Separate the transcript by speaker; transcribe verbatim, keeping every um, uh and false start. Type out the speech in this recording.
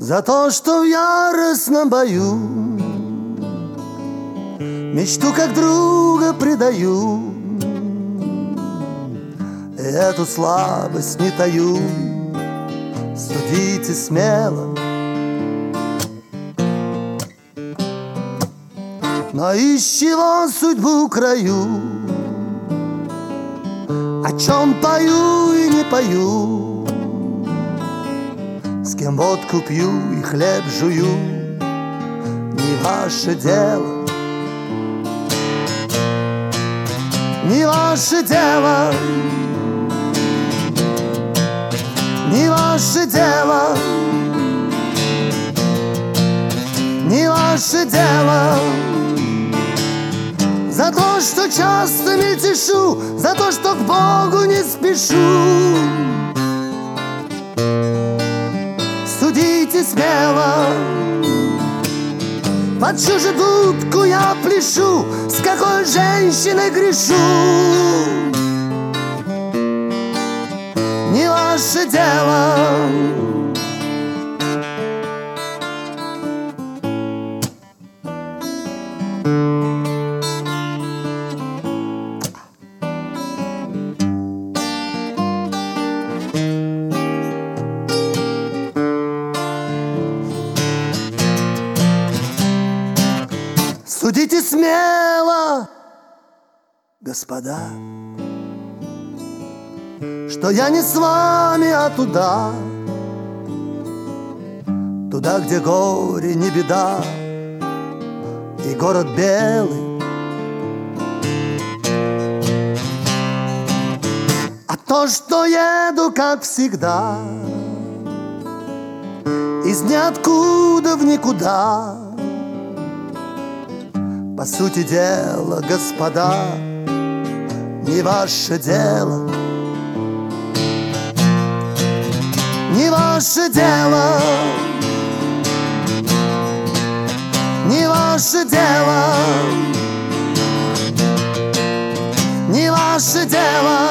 Speaker 1: За то, что в яростном бою мечту как друга предаю, и эту слабость не таю. Судите смело, но из чего судьбу краю? О чем пою и не пою, с кем водку пью и хлеб жую, не ваше дело, не ваше дело, не ваше дело, не ваше дело. За то, что часто мельтешу, за то, что к Богу не спешу. Судите смело, под чью же дудку я пляшу, с какой женщиной грешу. Не ваше дело. Судите смело, господа, что я не с вами, а туда, туда, где горе не беда и город белый. А то, что еду, как всегда, из ниоткуда в никуда. По сути дела, господа, не ваше дело, не ваше дело, не ваше дело, не ваше дело.